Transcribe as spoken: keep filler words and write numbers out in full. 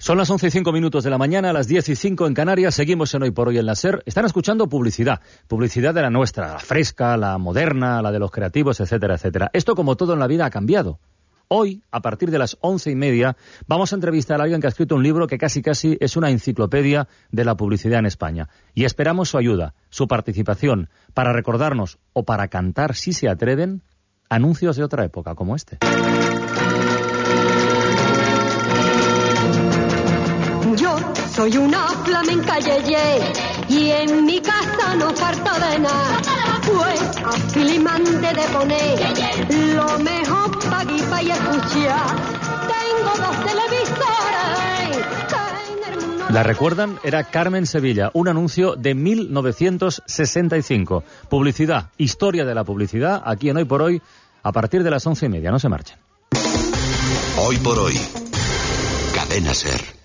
Son las once y cinco minutos de la mañana, a las diez y cinco en Canarias. Seguimos en Hoy por Hoy en la SER. Están escuchando publicidad, publicidad de la nuestra, la fresca, la moderna, la de los creativos, etcétera, etcétera. Esto, como todo en la vida, ha cambiado. Hoy, a partir de las once y media, vamos a entrevistar a alguien que ha escrito un libro que casi casi es una enciclopedia de la publicidad en España. Y esperamos su ayuda, su participación, para recordarnos o para cantar, si se atreven, anuncios de otra época, como este. Yo soy una flamenca yeye y en mi casa no falta de nada. Pues a Filimante de poner lo mejor pa' aquí pa' y escuchar. Tengo dos televisores. En el mundo... ¿La recuerdan? Era Carmen Sevilla, un anuncio de mil novecientos sesenta y cinco. Publicidad, historia de la publicidad, aquí en Hoy por Hoy, a partir de las once y media. No se marchen. Hoy por Hoy, Cadena SER.